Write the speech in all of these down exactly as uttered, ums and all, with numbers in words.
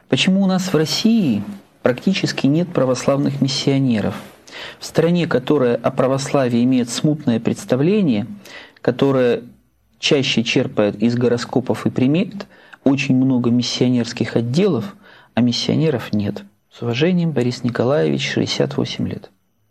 Почему у нас в России практически нет православных миссионеров? В стране, которая о православии имеет смутное представление, которая чаще черпает из гороскопов и примет, очень много миссионерских отделов, а миссионеров нет. С уважением, Борис Николаевич, шестьдесят восемь лет.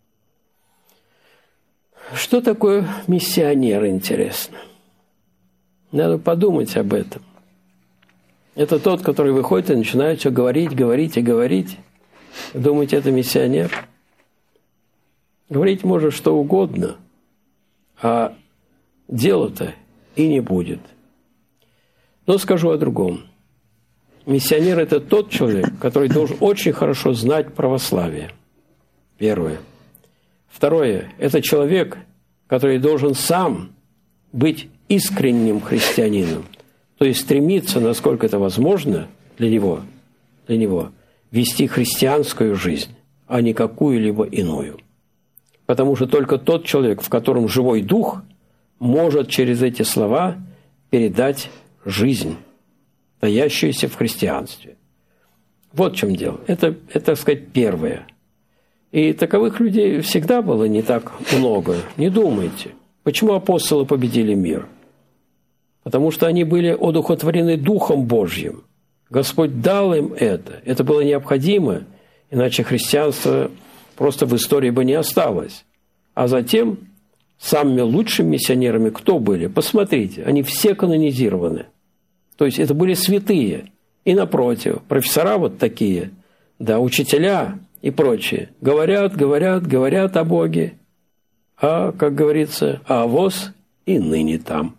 Что такое миссионер, интересно? Надо подумать об этом. Это тот, который выходит и начинает все говорить, говорить и говорить. Думаете, это миссионер? Говорить может что угодно, а дела-то и не будет. Но скажу о другом. Миссионер – это тот человек, который должен очень хорошо знать православие. Первое. Второе – это человек, который должен сам быть искренним христианином, то есть стремиться, насколько это возможно для него, для него вести христианскую жизнь, а не какую-либо иную. Потому что только тот человек, в котором живой дух, может через эти слова передать жизнь, таящуюся в христианстве. Вот в чем дело. Это, это, так сказать, первое. И таковых людей всегда было не так много. Не думайте. Почему апостолы победили мир? Потому что они были одухотворены Духом Божьим. Господь дал им это. Это было необходимо, иначе христианство просто в истории бы не осталось. А затем самыми лучшими миссионерами кто были? Посмотрите, они все канонизированы. То есть это были святые. И напротив, профессора вот такие, да, учителя и прочие, говорят, говорят, говорят о Боге, а, как говорится, а авось и ныне там.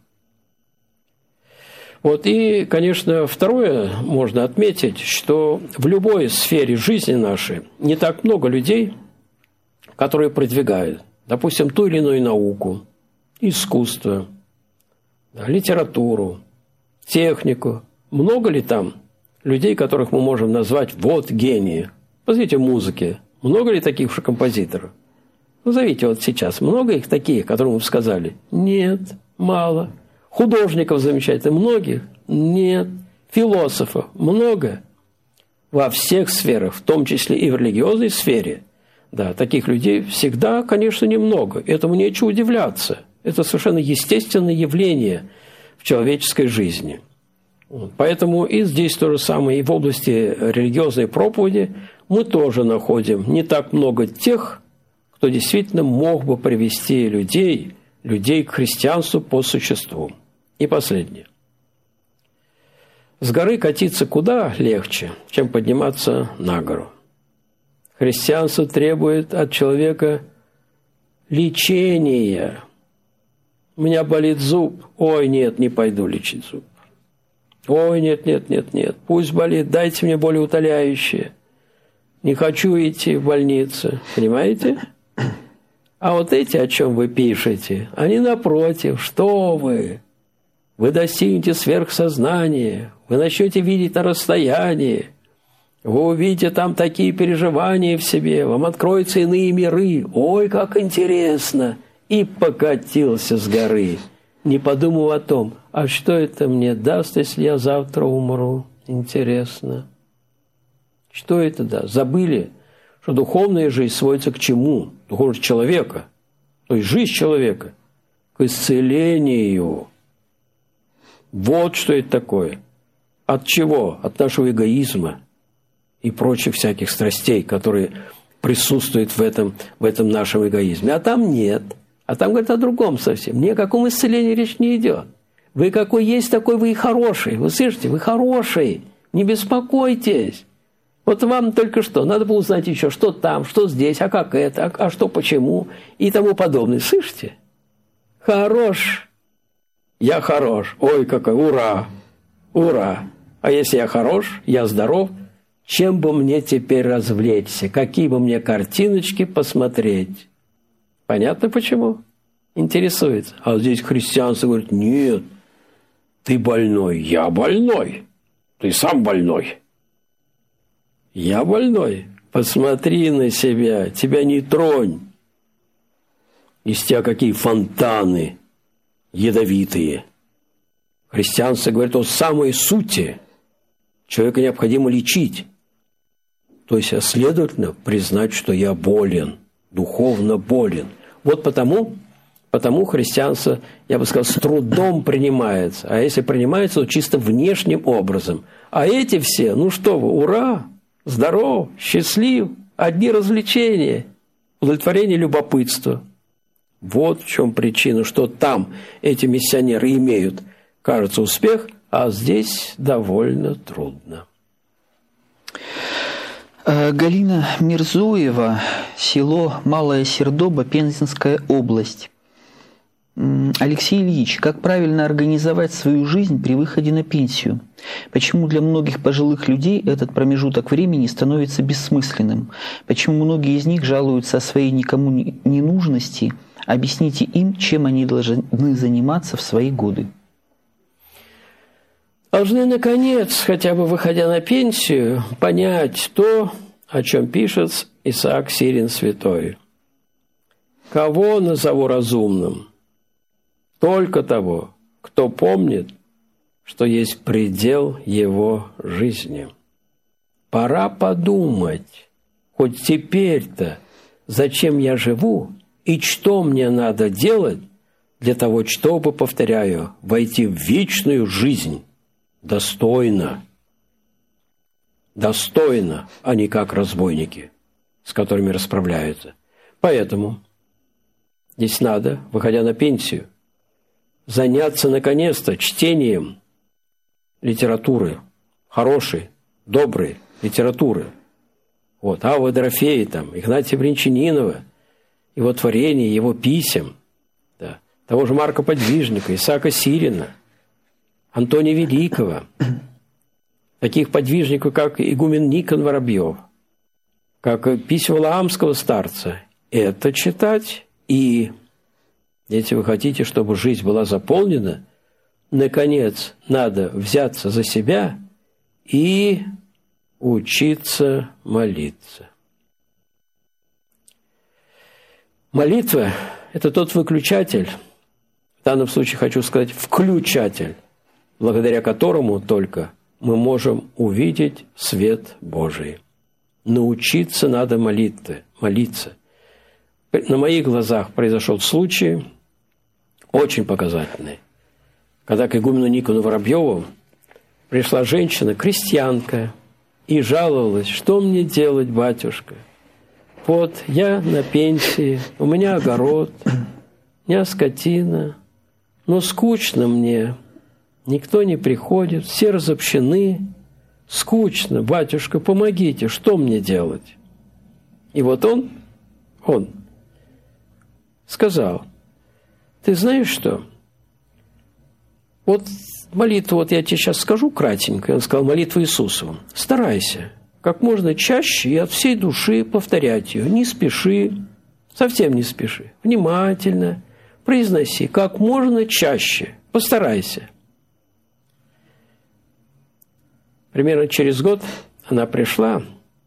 Вот и, конечно, второе можно отметить, что в любой сфере жизни нашей не так много людей, которые продвигают, допустим, ту или иную науку, искусство, да, литературу, технику. Много ли там людей, которых мы можем назвать вот гении? Посмотрите, в музыке. Много ли таких же композиторов? Назовите вот сейчас. Много их таких, которым вы сказали? Нет, мало. Художников замечательных? Многих? Нет. Философов? Много. Во всех сферах, в том числе и в религиозной сфере. Да, таких людей всегда, конечно, немного. Этому нечего удивляться. Это совершенно естественное явление в человеческой жизни. Поэтому и здесь то же самое, и в области религиозной проповеди мы тоже находим не так много тех, кто действительно мог бы привести людей, людей к христианству по существу. И последнее. С горы катиться куда легче, чем подниматься на гору. Христианство требует от человека лечения. У меня болит зуб. Ой, нет, не пойду лечить зуб. Ой, нет, нет, нет, нет. Пусть болит, дайте мне болеутоляющее. Не хочу идти в больницу. Понимаете? А вот эти, о чем вы пишете, они напротив. Что вы? Вы достигнете сверхсознания. Вы начнете видеть на расстоянии. Вы увидите там такие переживания в себе. Вам откроются иные миры. Ой, как интересно! И покатился с горы, не подумав о том, а что это мне даст, если я завтра умру? Интересно. Что это даст? Забыли, что духовная жизнь сводится к чему? Духовность человека, то есть жизнь человека, к исцелению. Вот что это такое. От чего? От нашего эгоизма и прочих всяких страстей, которые присутствуют в этом, в этом нашем эгоизме. А там нет. А там говорят о другом совсем. Ни о каком исцелении речь не идет. Вы какой есть, такой вы и хороший. Вы слышите? Вы хороший. Не беспокойтесь. Вот вам только что. Надо было узнать еще, что там, что здесь, а как это, а, а что почему и тому подобное. Слышите? Хорош. Я хорош. Ой, какой. Ура. Ура. А если я хорош, я здоров, чем бы мне теперь развлечься? Какие бы мне картиночки посмотреть? Понятно почему? Интересуется. А здесь христианство говорит, нет, ты больной, я больной, ты сам больной. Я больной. Посмотри на себя, тебя не тронь. Из тебя какие фонтаны ядовитые. Христианство говорит о самой сути. Человека необходимо лечить. То есть, следовательно, признать, что я болен, духовно болен. Вот потому, потому христианство, я бы сказал, с трудом принимается. А если принимается, то чисто внешним образом. А эти все, ну что вы, ура, здоров, счастлив, одни развлечения, удовлетворение любопытства. Вот в чем причина, что там эти миссионеры имеют, кажется, успех, а здесь довольно трудно. Галина Мирзоева, село Малая Сердоба, Пензенская область. Алексей Ильич, как правильно организовать свою жизнь при выходе на пенсию? Почему для многих пожилых людей этот промежуток времени становится бессмысленным? Почему многие из них жалуются о своей никому не нужности? Объясните им, чем они должны заниматься в свои годы. Должны, наконец, хотя бы выходя на пенсию, понять то, о чем пишет Исаак Сирин Святой. Кого назову разумным? Только того, кто помнит, что есть предел его жизни. Пора подумать, хоть теперь-то, зачем я живу и что мне надо делать для того, чтобы, повторяю, войти в вечную жизнь достойно. Достойно, а не как разбойники, с которыми расправляются. Поэтому здесь надо, выходя на пенсию, заняться наконец-то чтением литературы, хорошей, доброй литературы. Вот, Авва Дорофея, там, Игнатия Бринчанинова, его творения, его писем, да, того же Марка Подвижника, Исаака Сирина, Антония Великого, таких подвижников, как игумен Никон Воробьев, как письма Валаамского старца. Это читать и... Если вы хотите, чтобы жизнь была заполнена, наконец, надо взяться за себя и учиться молиться. Молитва – это тот выключатель, в данном случае хочу сказать включатель, благодаря которому только мы можем увидеть свет Божий. Научиться надо молитве, молиться. На моих глазах произошел случай очень показательный, когда к игумену Никону Воробьеву пришла женщина, крестьянка, и жаловалась, что мне делать, батюшка? Вот я на пенсии, у меня огород, у меня скотина, но скучно мне, никто не приходит, все разобщены, скучно, батюшка, помогите, что мне делать? И вот он, он сказал: ты знаешь что? Вот молитву, вот я тебе сейчас скажу кратенько, он сказал молитву Иисусову. Старайся как можно чаще и от всей души повторять ее. Не спеши, совсем не спеши. Внимательно произноси как можно чаще. Постарайся. Примерно через год она пришла.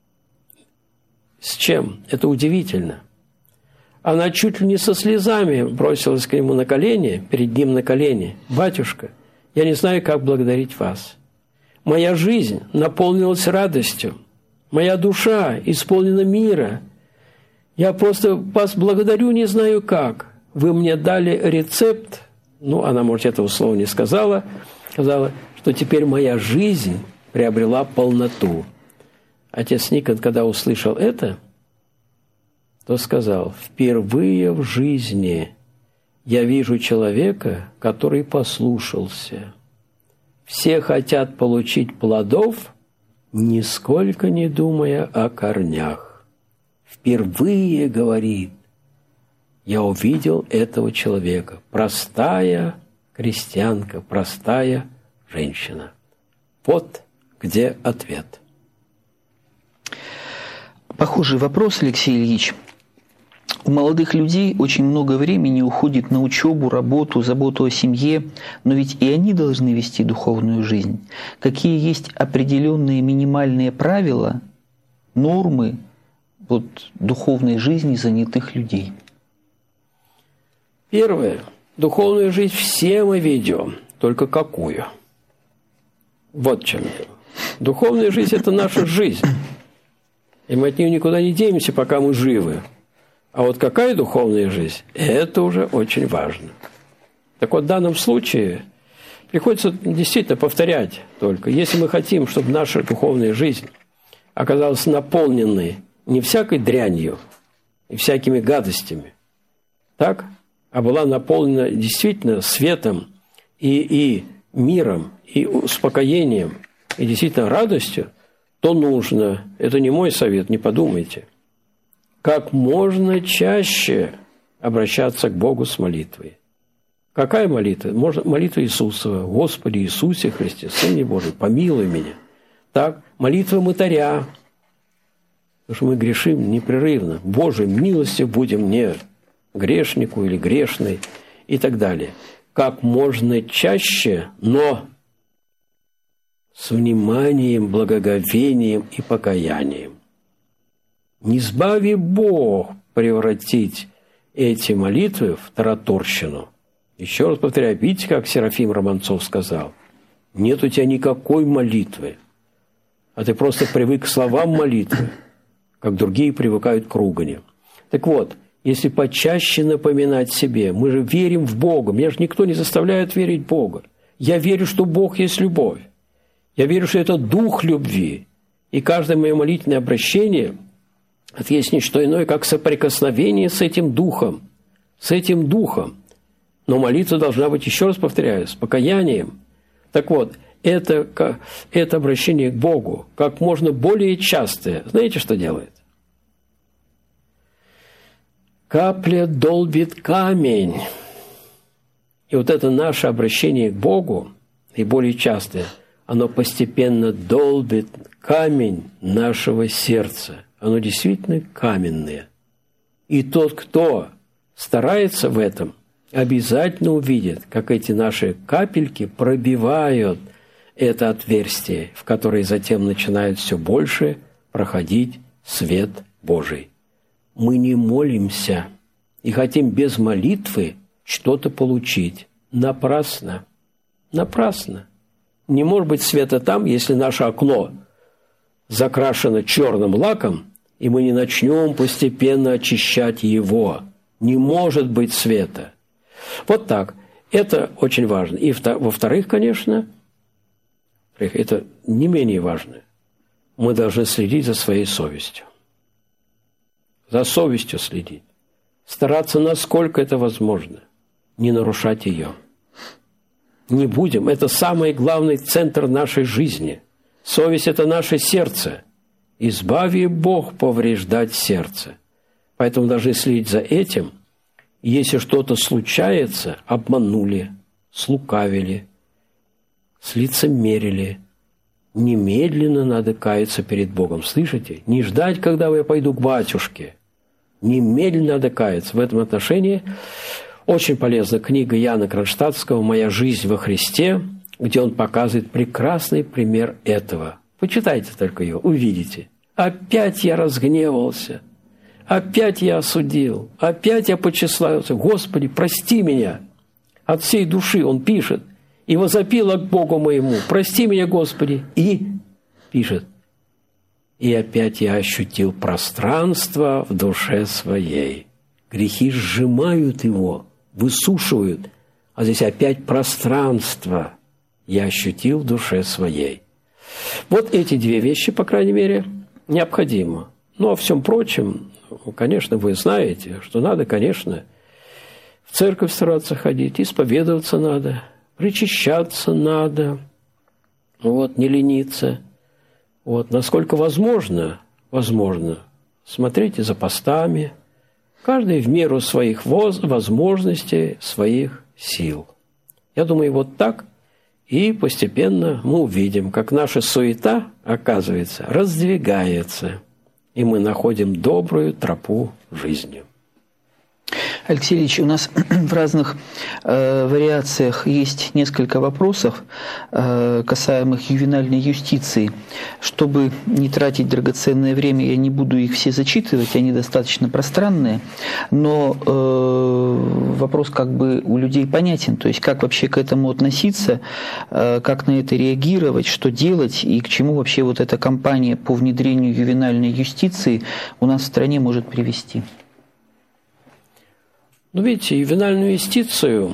С чем? Это удивительно. Она чуть ли не со слезами бросилась к нему на колени, перед ним на колени. «Батюшка, я не знаю, как благодарить вас. Моя жизнь наполнилась радостью. Моя душа исполнена мира. Я просто вас благодарю, не знаю как. Вы мне дали рецепт». Ну, она, может, этого слова не сказала. Сказала, что теперь моя жизнь приобрела полноту. Отец Никон, когда услышал это, то сказал: впервые в жизни я вижу человека, который послушался. Все хотят получить плодов, нисколько не думая о корнях. Впервые, говорит, я увидел этого человека. Простая крестьянка, простая женщина. Вот где ответ. Похожий вопрос, Алексей Ильич. У молодых людей очень много времени уходит на учебу, работу, заботу о семье, но ведь и они должны вести духовную жизнь. Какие есть определенные минимальные правила, нормы вот, духовной жизни занятых людей? Первое. Духовную жизнь все мы ведем, только какую? Вот в чем дело. Духовная жизнь – это наша жизнь. И мы от нее никуда не денемся, пока мы живы. А вот какая духовная жизнь – это уже очень важно. Так вот, в данном случае приходится действительно повторять только. Если мы хотим, чтобы наша духовная жизнь оказалась наполненной не всякой дрянью и всякими гадостями, так, а была наполнена действительно светом и, и миром, и успокоением, и действительно радостью, то нужно, это не мой совет, не подумайте, как можно чаще обращаться к Богу с молитвой. Какая молитва? Можно молитва Иисусова. Господи Иисусе Христе, Сыне Божий, помилуй меня. Так, молитва мытаря. Потому что мы грешим непрерывно. Боже, милостив будем мне, грешнику или грешной, и так далее. Как можно чаще, но с вниманием, благоговением и покаянием. Не сбави Бог превратить эти молитвы в тараторщину. Еще раз повторяю, видите, как Серафим Романцов сказал? Нет у тебя никакой молитвы, а ты просто привык к словам молитвы, как другие привыкают к ругани. Так вот, если почаще напоминать себе, мы же верим в Бога, меня же никто не заставляет верить в Бога. Я верю, что Бог есть любовь. Я верю, что это дух любви. И каждое мое молитвенное обращение – это есть не что иное, как соприкосновение с этим духом. С этим духом. Но молитва должна быть, еще раз повторяю, с покаянием. Так вот, это, это обращение к Богу как можно более частое. Знаете, что делает? Капля долбит камень. И вот это наше обращение к Богу, и более частое, оно постепенно долбит камень нашего сердца. Оно действительно каменное. И тот, кто старается в этом, обязательно увидит, как эти наши капельки пробивают это отверстие, в которое затем начинает все больше проходить свет Божий. Мы не молимся и хотим без молитвы что-то получить. Напрасно. Напрасно. Не может быть света там, если наше окно закрашено черным лаком, и мы не начнем постепенно очищать его. Не может быть света. Вот так. Это очень важно. И во-вторых, конечно, это не менее важно. Мы должны следить за своей совестью. За совестью следить. Стараться, насколько это возможно, не нарушать ее. Не будем. Это самый главный центр нашей жизни. Совесть – это наше сердце. Избави Бог повреждать сердце. Поэтому должны следить за этим. Если что-то случается, обманули, слукавили, слицемерили, немедленно надо каяться перед Богом. Слышите? Не ждать, когда я пойду к батюшке. Немедленно надо каяться. В этом отношении очень полезна книга Яна Кронштадтского «Моя жизнь во Христе», где он показывает прекрасный пример этого. Почитайте только ее, увидите. Опять я разгневался. Опять я осудил, опять я почесался. Господи, прости меня. От всей души он пишет. И возопила к Богу моему. Прости меня, Господи. И пишет. И опять я ощутил пространство в душе своей. Грехи сжимают его, высушивают. А здесь опять пространство я ощутил в душе своей. Вот эти две вещи, по крайней мере, необходимы. Ну, о всем прочем, конечно, вы знаете, что надо, конечно, в церковь стараться ходить, исповедоваться надо, причащаться надо, вот, не лениться. Вот, насколько возможно, возможно, смотрите за постами, каждый в меру своих возможностей, своих сил. Я думаю, вот так, и постепенно мы увидим, как наша суета, оказывается, раздвигается, и мы находим добрую тропу жизни. Алексей Ильич, у нас в разных э, вариациях есть несколько вопросов, э, касаемых ювенальной юстиции. Чтобы не тратить драгоценное время, я не буду их все зачитывать, они достаточно пространные, но э, вопрос как бы у людей понятен, то есть как вообще к этому относиться, э, как на это реагировать, что делать и к чему вообще вот эта кампания по внедрению ювенальной юстиции у нас в стране может привести. Ну, видите, ювенальную юстицию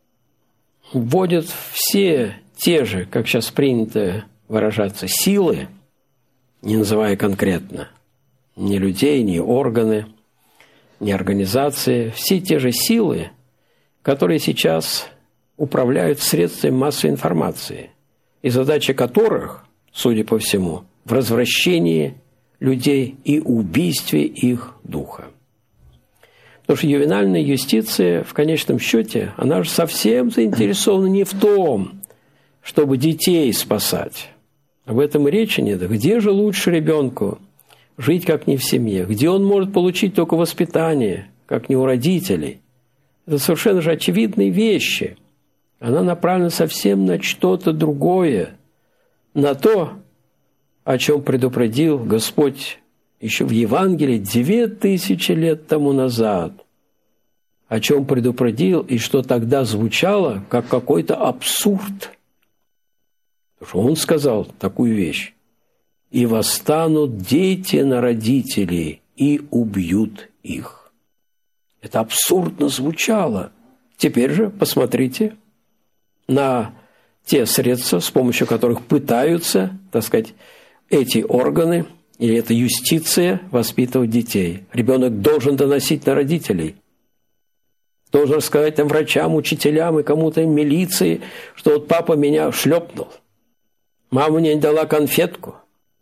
вводят все те же, как сейчас принято выражаться, силы, не называя конкретно ни людей, ни органы, ни организации, все те же силы, которые сейчас управляют средствами массовой информации, и задача которых, судя по всему, в развращении людей и убийстве их духа. Потому что ювенальная юстиция, в конечном счете, она же совсем заинтересована не в том, чтобы детей спасать. Об этом и речи нет. Где же лучше ребенку жить, как не в семье? Где он может получить только воспитание, как не у родителей? Это совершенно же очевидные вещи. Она направлена совсем на что-то другое, на то, о чем предупредил Господь еще в Евангелии две тысячи лет тому назад, о чем предупредил и что тогда звучало как какой-то абсурд. Потому что Он сказал такую вещь: «И восстанут дети на родителей и убьют их». Это абсурдно звучало. Теперь же посмотрите на те средства, с помощью которых пытаются, так сказать, эти органы или эта юстиция воспитывать детей. Ребенок должен доносить на родителей. Должен рассказать там врачам, учителям и кому-то милиции, что вот папа меня шлепнул. Мама мне не дала конфетку.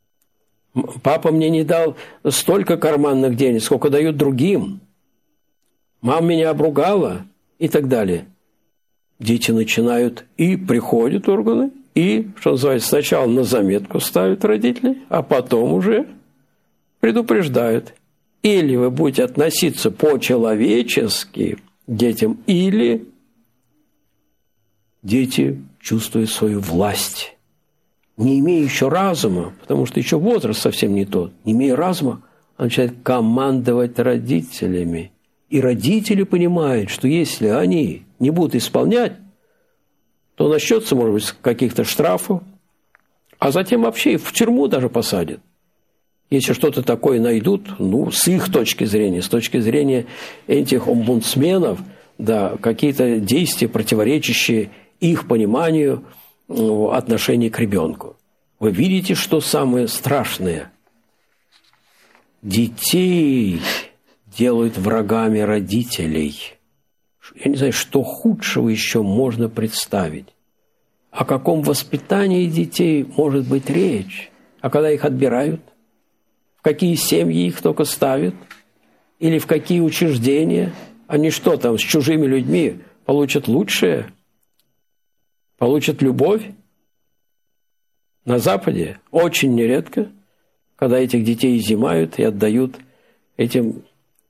Папа мне не дал столько карманных денег, сколько дают другим. Мама меня обругала и так далее. Дети начинают и приходят органы, и, что называется, сначала на заметку ставят родители, а потом уже предупреждают. Или вы будете относиться по-человечески к детям, или дети чувствуют свою власть. Не имея еще разума, потому что еще возраст совсем не тот, не имея разума, он начинает командовать родителями. И родители понимают, что если они не будут исполнять, то начнется, может быть, с каких-то штрафов, а затем вообще и в тюрьму даже посадят. Если что-то такое найдут, ну, с их точки зрения, с точки зрения этих омбудсменов, да, какие-то действия, противоречащие их пониманию отношения к ребенку. Вы видите, что самое страшное? Детей делают врагами родителей. Я не знаю, что худшего еще можно представить. О каком воспитании детей может быть речь? А когда их отбирают? В какие семьи их только ставят? Или в какие учреждения? Они что там, с чужими людьми получат лучшее? Получат любовь? На Западе очень нередко, когда этих детей изымают и отдают этим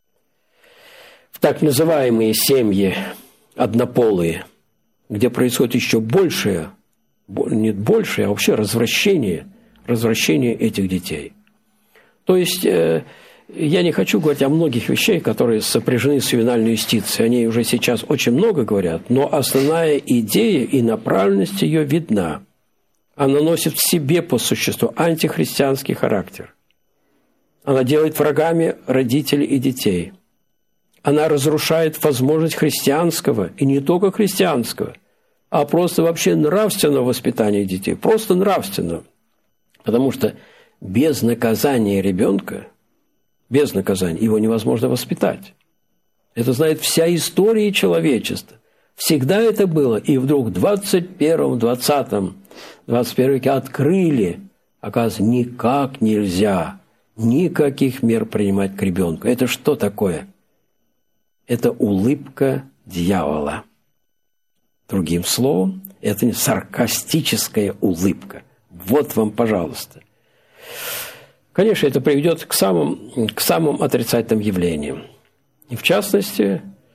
в так называемые семьи однополые, где происходит еще большее, не большее, а вообще развращение, развращение этих детей. То есть э, я не хочу говорить о многих вещах, которые сопряжены с ювенальной юстицией. Они уже сейчас очень много говорят, но основная идея и направленность ее видна. Она носит в себе по существу антихристианский характер. Она делает врагами родителей и детей. Она разрушает возможность христианского, и не только христианского, а просто вообще нравственного воспитания детей. Просто нравственного. Потому что без наказания ребенка, без наказания, его невозможно воспитать. Это знает вся история человечества. Всегда это было. И вдруг в двадцать первом, двадцатом, двадцать первом веке открыли, оказывается, никак нельзя никаких мер принимать к ребенку. Это что такое? Это улыбка дьявола. Другим словом, это не саркастическая улыбка. Вот вам, пожалуйста. Конечно, это приведет к самым, к самым отрицательным явлениям. И в частности,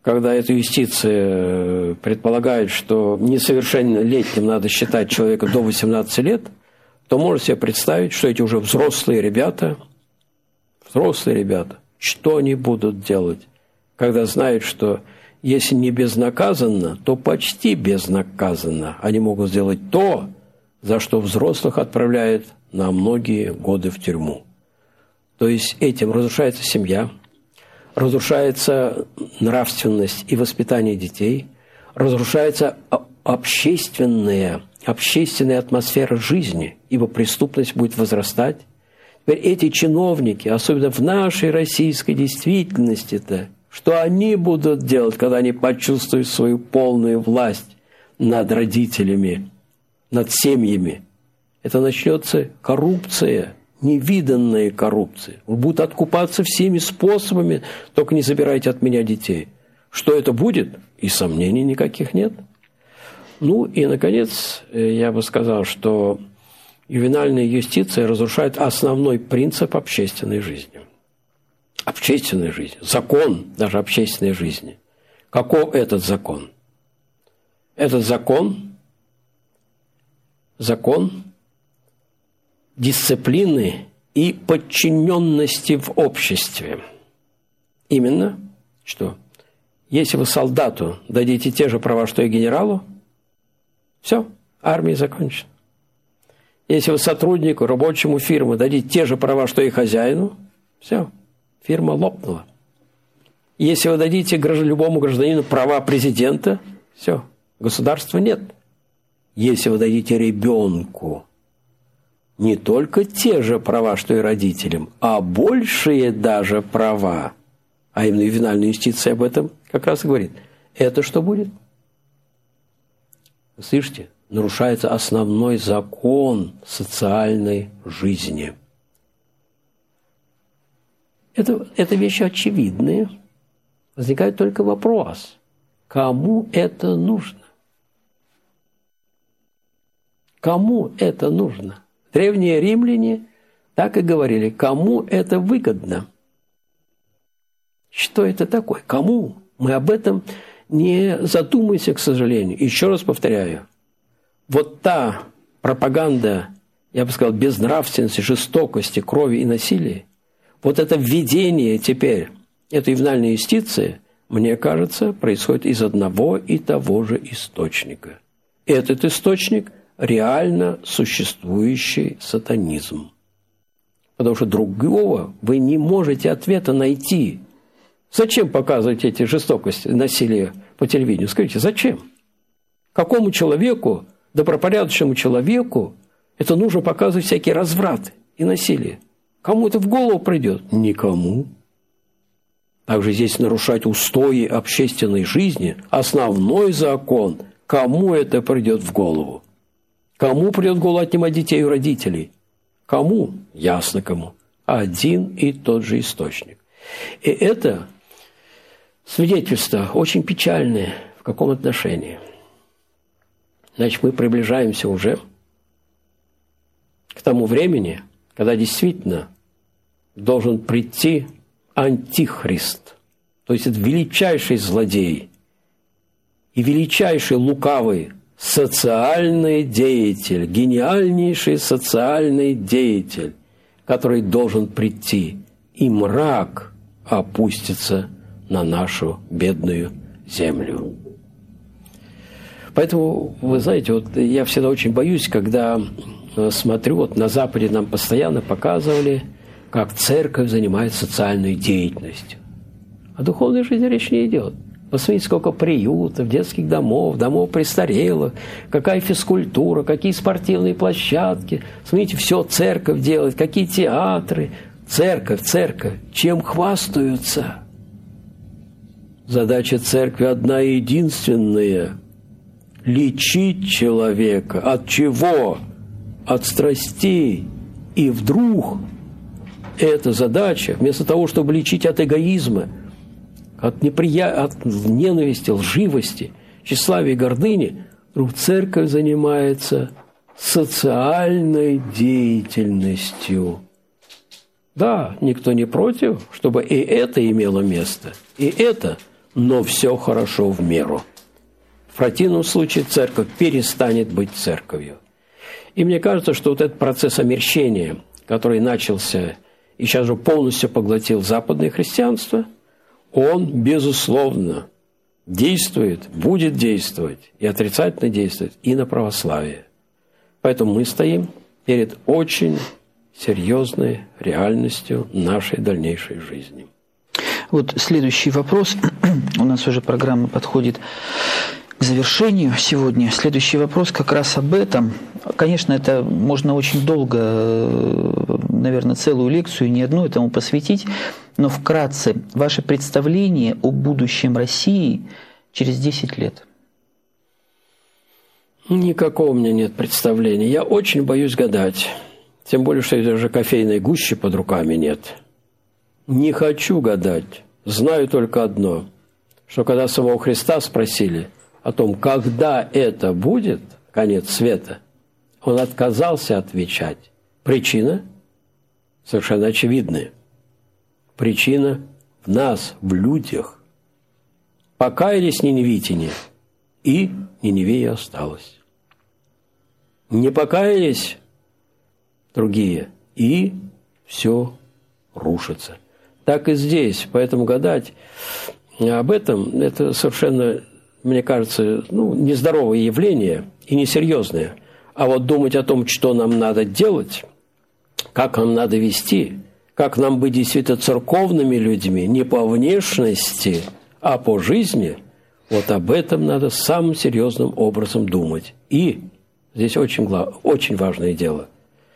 когда эта юстиция предполагает, что несовершеннолетним надо считать человека до восемнадцати лет, то можно себе представить, что эти уже взрослые ребята, взрослые ребята, что они будут делать, когда знают, что если не безнаказанно, то почти безнаказанно они могут сделать то, за что взрослых отправляют на многие годы в тюрьму. То есть этим разрушается семья, разрушается нравственность и воспитание детей, разрушается общественная, общественная атмосфера жизни, ибо преступность будет возрастать. Теперь эти чиновники, особенно в нашей российской действительности-то, что они будут делать, когда они почувствуют свою полную власть над родителями, над семьями? Это начнется коррупция, невиданная коррупция. Будут откупаться всеми способами, только не забирайте от меня детей. Что это будет? И сомнений никаких нет. Ну и, наконец, я бы сказал, что ювенальная юстиция разрушает основной принцип общественной жизни. Общественной жизни. Закон даже общественной жизни. Каков этот закон? Этот закон, закон дисциплины и подчиненности в обществе. Именно что? Если вы солдату дадите те же права, что и генералу, все, армия закончена. Если вы сотруднику, рабочему фирмы дадите те же права, что и хозяину, все, фирма лопнула. Если вы дадите любому гражданину права президента, все, государства нет. Если вы дадите ребенку не только те же права, что и родителям, а большие даже права, а именно ювенальная юстиция об этом как раз и говорит, это что будет? Вы слышите? Нарушается основной закон социальной жизни. Это, это вещи очевидные. Возникает только вопрос, кому это нужно? Кому это нужно? Древние римляне так и говорили, кому это выгодно? Что это такое? Кому? Мы об этом не задумаемся, к сожалению. Еще раз повторяю, вот та пропаганда, я бы сказал, безнравственности, жестокости, крови и насилия, вот это введение теперь этой ювенальной юстиции, мне кажется, происходит из одного и того же источника. Этот источник – реально существующий сатанизм. Потому что другого вы не можете ответа найти. Зачем показывать эти жестокости, насилие по телевидению? Скажите, зачем? Какому человеку, добропорядочному человеку, это нужно показывать всякие развраты и насилие? Кому это в голову придет? Никому. Также здесь нарушать устои общественной жизни, основной закон, кому это придет в голову? Кому придет в голову отнимать детей у родителей? Кому? Ясно кому. Один и тот же источник. И это свидетельство очень печальное. В каком отношении? Значит, мы приближаемся уже к тому времени, когда действительно должен прийти антихрист. То есть это величайший злодей и величайший лукавый социальный деятель, гениальнейший социальный деятель, который должен прийти, и мрак опустится на нашу бедную землю. Поэтому, вы знаете, вот я всегда очень боюсь, когда смотрю, вот на Западе нам постоянно показывали, как церковь занимается социальной деятельностью. О духовной жизни речь не идет. Посмотрите, сколько приютов, детских домов, домов престарелых, какая физкультура, какие спортивные площадки. Смотрите, все церковь делает, какие театры. Церковь, церковь. Чем хвастаются? Задача церкви одна и единственная – лечить человека. От чего? От страстей. И вдруг эта задача, вместо того, чтобы лечить от эгоизма, от, неприя... от ненависти, лживости, тщеславия и гордыни, вдруг церковь занимается социальной деятельностью. Да, никто не против, чтобы и это имело место, и это, но все хорошо в меру. В противном случае церковь перестанет быть церковью. И мне кажется, что вот этот процесс омерщения, который начался и сейчас же полностью поглотил западное христианство, он, безусловно, действует, будет действовать и отрицательно действует и на православие. Поэтому мы стоим перед очень серьезной реальностью нашей дальнейшей жизни. Вот следующий вопрос. У нас уже программа подходит к завершению сегодня. Следующий вопрос как раз об этом. Конечно, это можно очень долго, наверное, целую лекцию, не одну этому посвятить, но вкратце, ваше представление о будущем России через десять лет. Никакого у меня нет представления. Я очень боюсь гадать. Тем более, что даже кофейной гущи под руками нет. Не хочу гадать. Знаю только одно, что когда самого Христа спросили о том, когда это будет, конец света, он отказался отвечать. Причина совершенно очевидная. Причина в нас, в людях. Покаялись ниневитяне, и Ниневия осталась. Не покаялись другие, и все рушится. Так и здесь. Поэтому гадать об этом – это совершенно, мне кажется, ну, нездоровое явление и несерьезное. А вот думать о том, что нам надо делать, как нам надо вести, как нам быть действительно церковными людьми, не по внешности, а по жизни, вот об этом надо самым серьезным образом думать. И здесь очень, очень важное дело.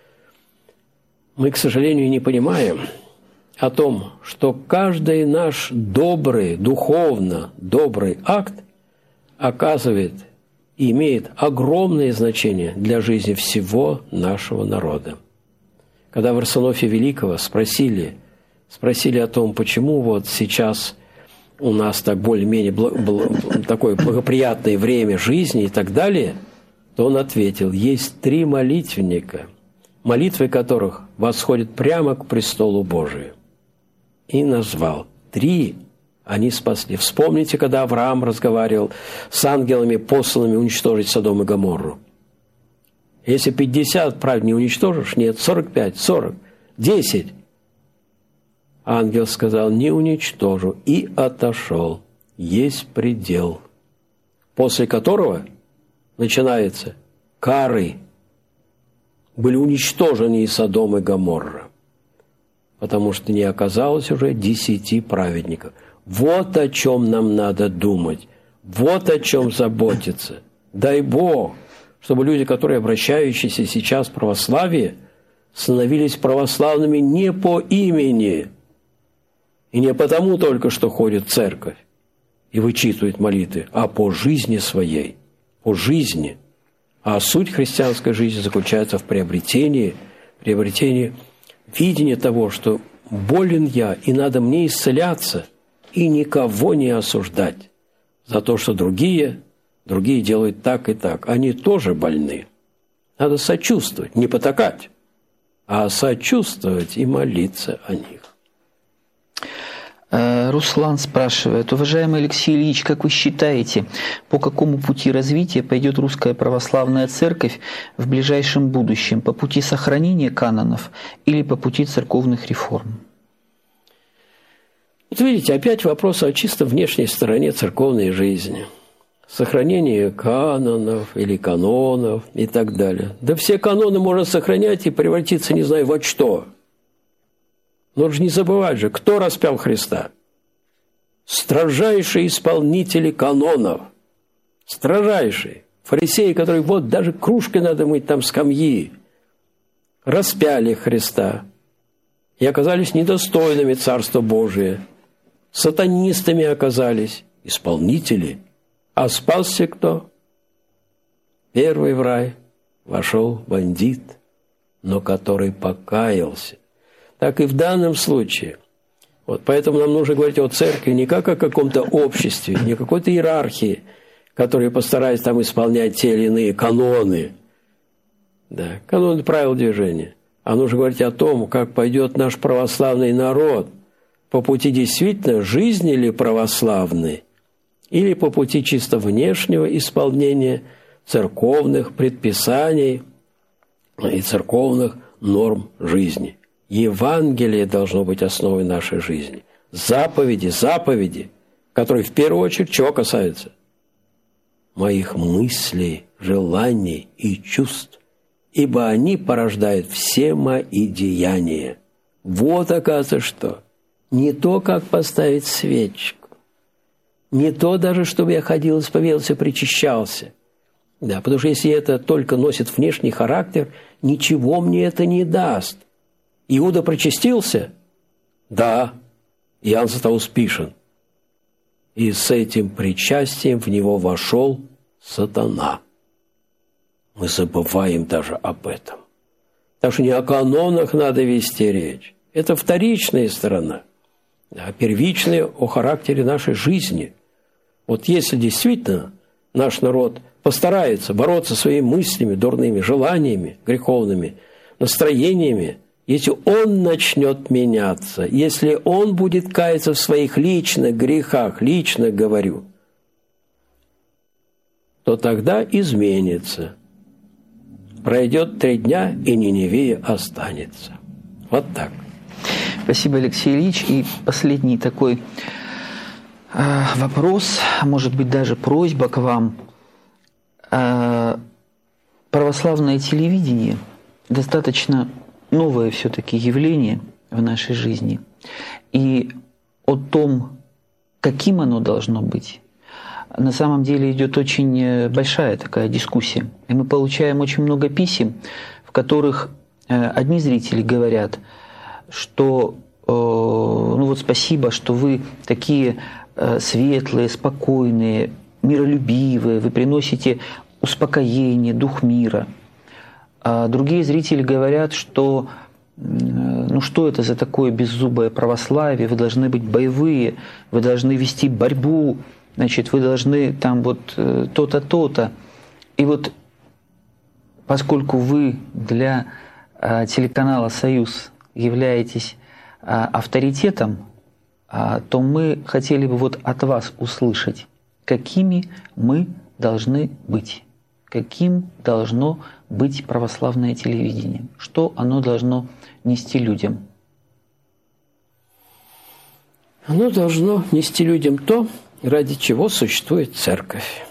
Мы, к сожалению, не понимаем о том, что каждый наш добрый, духовно добрый акт оказывает и имеет огромное значение для жизни всего нашего народа. Когда в Варсонофия Великого спросили, спросили о том, почему вот сейчас у нас так более-менее бл- такое благоприятное время жизни и так далее, то он ответил, есть три молитвенника, молитвы которых восходят прямо к престолу Божию. И назвал три, они спасли. Вспомните, когда Авраам разговаривал с ангелами, посланными уничтожить Содом и Гоморру. Если пятьдесят правд не уничтожишь, нет, сорок пять, сорок, десять. Ангел сказал, не уничтожу, и отошел. Есть предел, после которого начинается кары. Были уничтожены и Содом и Гоморра, потому что не оказалось уже десяти праведников. Вот о чем нам надо думать, вот о чем заботиться. Дай Бог, чтобы люди, которые обращающиеся сейчас в православие, становились православными не по имени, и не потому только, что ходят в церковь и вычитывают молитвы, а по жизни своей, по жизни. А суть христианской жизни заключается в приобретении, приобретении видения того, что болен я, и надо мне исцеляться, и никого не осуждать за то, что другие, другие делают так и так. Они тоже больны. Надо сочувствовать, не потакать, а сочувствовать и молиться о них. Руслан спрашивает, уважаемый Алексей Ильич, как вы считаете, по какому пути развития пойдет русская православная церковь в ближайшем будущем? По пути сохранения канонов или по пути церковных реформ? Вот видите, опять вопрос о чисто внешней стороне церковной жизни. Сохранение канонов или канонов и так далее. Да все каноны можно сохранять и превратиться не знаю во что. Но же не забывать же, кто распял Христа? Строжайшие исполнители канонов. Строжайшие. Фарисеи, которые вот даже кружкой надо мыть, там скамьи. Распяли Христа. И оказались недостойными Царства Божия. Сатанистами оказались. Исполнители. А спасся кто? Первый в рай вошел бандит, но который покаялся. Так и в данном случае. Вот поэтому нам нужно говорить о церкви не как о каком-то обществе, не о какой-то иерархии, которые постараются там исполнять те или иные каноны. Да, каноны правил движения. А нужно говорить о том, как пойдет наш православный народ по пути действительно жизни ли православной, или по пути чисто внешнего исполнения церковных предписаний и церковных норм жизни. Евангелие должно быть основой нашей жизни. Заповеди, заповеди, которые в первую очередь чего касаются? Моих мыслей, желаний и чувств, ибо они порождают все мои деяния. Вот, оказывается, что не то, как поставить свечку, не то даже, чтобы я ходил, исповедовался, причащался. Да, потому что если это только носит внешний характер, ничего мне это не даст. Иуда причастился? Да, Иоанн Златоуст пишет. И с этим причастием в него вошел сатана. Мы забываем даже об этом. Так что не о канонах надо вести речь. Это вторичная сторона. А первичная о характере нашей жизни. Вот если действительно наш народ постарается бороться своими мыслями, дурными желаниями, греховными настроениями, если он начнет меняться, если он будет каяться в своих личных грехах, лично говорю, то тогда изменится. Пройдет три дня, и Ниневия останется. Вот так. Спасибо, Алексей Ильич. И последний такой э, вопрос, может быть, даже просьба к вам. Э, православное телевидение достаточно новое все-таки явление в нашей жизни. И о том, каким оно должно быть, на самом деле идет очень большая такая дискуссия. И мы получаем очень много писем, в которых одни зрители говорят, что ну вот спасибо, что вы такие светлые, спокойные, миролюбивые, вы приносите успокоение, дух мира. А другие зрители говорят, что ну что это за такое беззубое православие, вы должны быть боевые, вы должны вести борьбу, значит, вы должны там вот то-то, то-то. И вот поскольку вы для телеканала «Союз» являетесь авторитетом, то мы хотели бы вот от вас услышать, какими мы должны быть, каким должно быть православное телевидение, что оно должно нести людям. Оно должно нести людям то, ради чего существует церковь.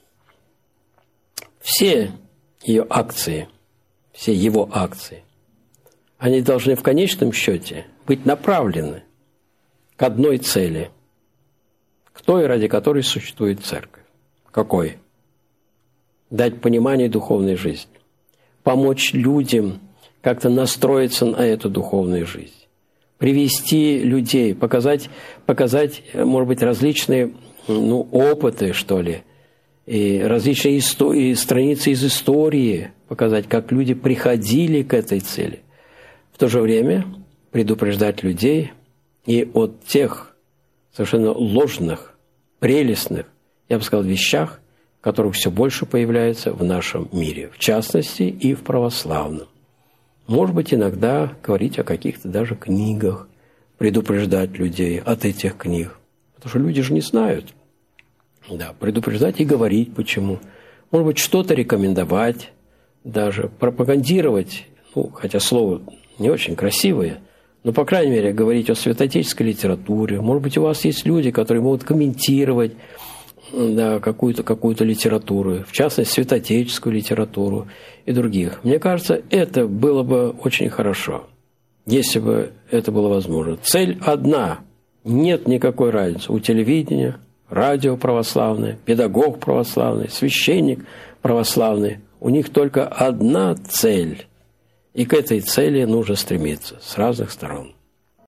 Все ее акции, все его акции, они должны в конечном счете быть направлены к одной цели, к той, ради которой существует церковь. Какой? Дать понимание духовной жизни, помочь людям как-то настроиться на эту духовную жизнь, привести людей, показать, показать, может быть, различные ну, опыты, что ли, и различные истории, страницы из истории, показать, как люди приходили к этой цели. В то же время предупреждать людей и от тех совершенно ложных, прелестных, я бы сказал, вещах, которых все больше появляется в нашем мире, в частности и в православном. Может быть, иногда говорить о каких-то даже книгах, предупреждать людей от этих книг. Потому что люди же не знают. Да, предупреждать и говорить почему. Может быть, что-то рекомендовать, даже пропагандировать, ну, хотя слово не очень красивое, но, по крайней мере, говорить о святоотеческой литературе. Может быть, у вас есть люди, которые могут комментировать да, какую-то, какую-то литературу, в частности, святоотеческую литературу и других. Мне кажется, это было бы очень хорошо, если бы это было возможно. Цель одна. Нет никакой разницы. У телевидения, радио православное, педагог православный, священник православный. У них только одна цель. И к этой цели нужно стремиться с разных сторон.